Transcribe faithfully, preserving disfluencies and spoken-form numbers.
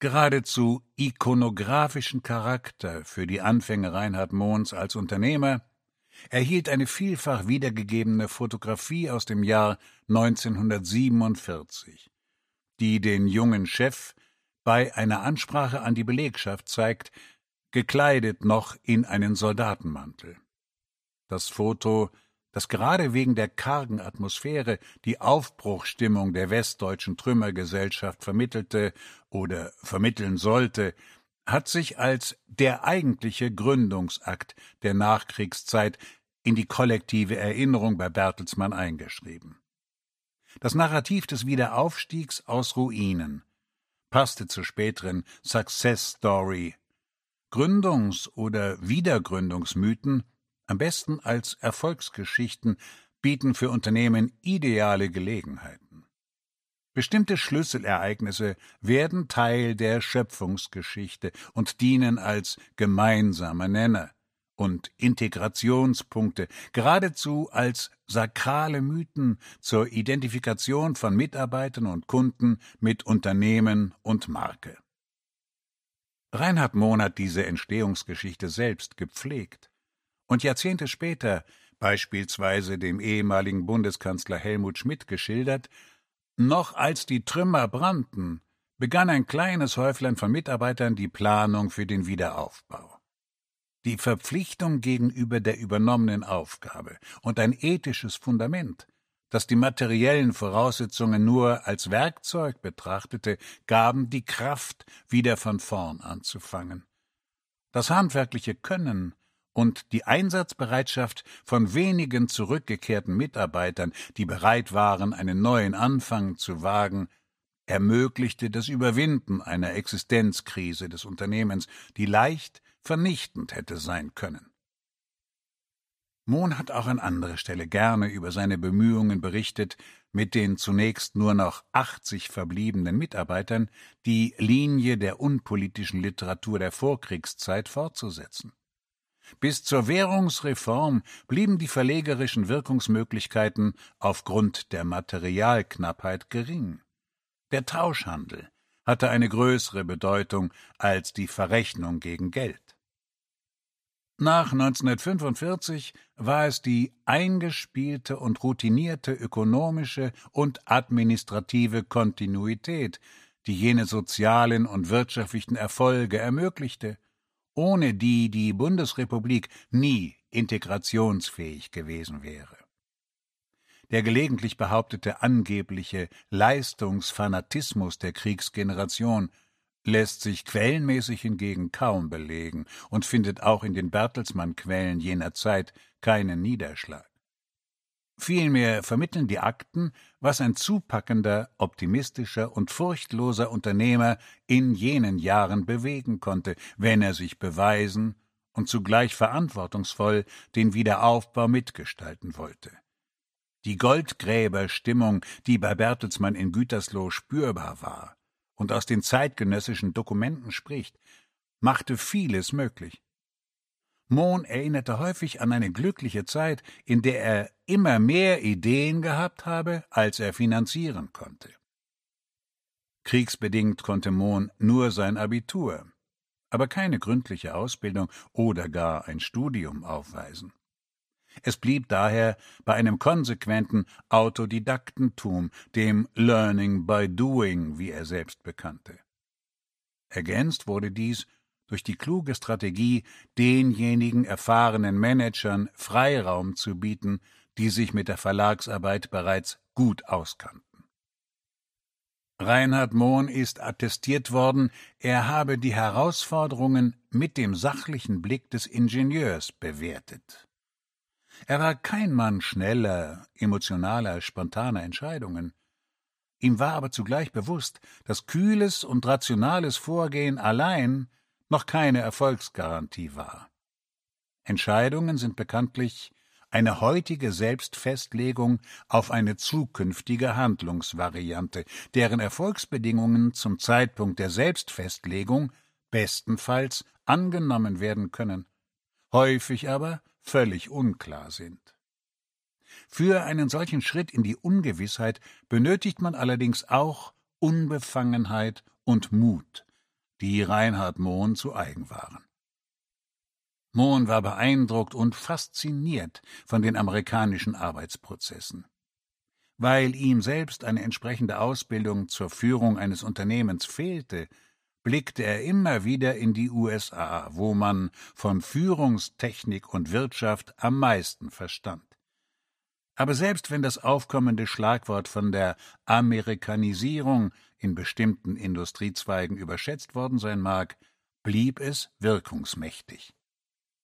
Geradezu ikonografischen Charakter für die Anfänge Reinhard Mohns als Unternehmer erhielt eine vielfach wiedergegebene Fotografie aus dem Jahr neunzehnhundertsiebenundvierzig, die den jungen Chef bei einer Ansprache an die Belegschaft zeigt, gekleidet noch in einen Soldatenmantel. Das Foto, das gerade wegen der kargen Atmosphäre die Aufbruchsstimmung der westdeutschen Trümmergesellschaft vermittelte oder vermitteln sollte, hat sich als der eigentliche Gründungsakt der Nachkriegszeit in die kollektive Erinnerung bei Bertelsmann eingeschrieben. Das Narrativ des Wiederaufstiegs aus Ruinen passte zur späteren Success Story. Gründungs- oder Wiedergründungsmythen, am besten als Erfolgsgeschichten, bieten für Unternehmen ideale Gelegenheiten. Bestimmte Schlüsselereignisse werden Teil der Schöpfungsgeschichte und dienen als gemeinsamer Nenner und Integrationspunkte, geradezu als sakrale Mythen zur Identifikation von Mitarbeitern und Kunden mit Unternehmen und Marke. Reinhard Mohn hat diese Entstehungsgeschichte selbst gepflegt und Jahrzehnte später beispielsweise dem ehemaligen Bundeskanzler Helmut Schmidt geschildert: Noch als die Trümmer brannten, begann ein kleines Häuflein von Mitarbeitern die Planung für den Wiederaufbau. Die Verpflichtung gegenüber der übernommenen Aufgabe und ein ethisches Fundament, das die materiellen Voraussetzungen nur als Werkzeug betrachtete, gaben die Kraft, wieder von vorn anzufangen. Das handwerkliche Können und die Einsatzbereitschaft von wenigen zurückgekehrten Mitarbeitern, die bereit waren, einen neuen Anfang zu wagen, ermöglichte das Überwinden einer Existenzkrise des Unternehmens, die leicht vernichtend hätte sein können. Mohn hat auch an anderer Stelle gerne über seine Bemühungen berichtet, mit den zunächst nur noch achtzig verbliebenen Mitarbeitern die Linie der unpolitischen Literatur der Vorkriegszeit fortzusetzen. Bis zur Währungsreform blieben die verlegerischen Wirkungsmöglichkeiten aufgrund der Materialknappheit gering. Der Tauschhandel hatte eine größere Bedeutung als die Verrechnung gegen Geld. Nach neunzehnhundertfünfundvierzig war es die eingespielte und routinierte ökonomische und administrative Kontinuität, die jene sozialen und wirtschaftlichen Erfolge ermöglichte, ohne die die Bundesrepublik nie integrationsfähig gewesen wäre. Der gelegentlich behauptete angebliche Leistungsfanatismus der Kriegsgeneration lässt sich quellenmäßig hingegen kaum belegen und findet auch in den Bertelsmann-Quellen jener Zeit keinen Niederschlag. Vielmehr vermitteln die Akten, was ein zupackender, optimistischer und furchtloser Unternehmer in jenen Jahren bewegen konnte, wenn er sich beweisen und zugleich verantwortungsvoll den Wiederaufbau mitgestalten wollte. Die Goldgräberstimmung, die bei Bertelsmann in Gütersloh spürbar war und aus den zeitgenössischen Dokumenten spricht, machte vieles möglich. Mohn erinnerte häufig an eine glückliche Zeit, in der er immer mehr Ideen gehabt habe, als er finanzieren konnte. Kriegsbedingt konnte Mohn nur sein Abitur, aber keine gründliche Ausbildung oder gar ein Studium aufweisen. Es blieb daher bei einem konsequenten Autodidaktentum, dem Learning by Doing, wie er selbst bekannte. Ergänzt wurde dies durch die kluge Strategie, denjenigen erfahrenen Managern Freiraum zu bieten, die sich mit der Verlagsarbeit bereits gut auskannten. Reinhard Mohn ist attestiert worden, er habe die Herausforderungen mit dem sachlichen Blick des Ingenieurs bewertet. Er war kein Mann schneller, emotionaler, spontaner Entscheidungen. Ihm war aber zugleich bewusst, dass kühles und rationales Vorgehen allein noch keine Erfolgsgarantie war. Entscheidungen sind bekanntlich eine heutige Selbstfestlegung auf eine zukünftige Handlungsvariante, deren Erfolgsbedingungen zum Zeitpunkt der Selbstfestlegung bestenfalls angenommen werden können, häufig aber völlig unklar sind. Für einen solchen Schritt in die Ungewissheit benötigt man allerdings auch Unbefangenheit und Mut, die Reinhard Mohn zu eigen waren. Mohn war beeindruckt und fasziniert von den amerikanischen Arbeitsprozessen. Weil ihm selbst eine entsprechende Ausbildung zur Führung eines Unternehmens fehlte, blickte er immer wieder in die U S A, wo man von Führungstechnik und Wirtschaft am meisten verstand. Aber selbst wenn das aufkommende Schlagwort von der Amerikanisierung in bestimmten Industriezweigen überschätzt worden sein mag, blieb es wirkungsmächtig.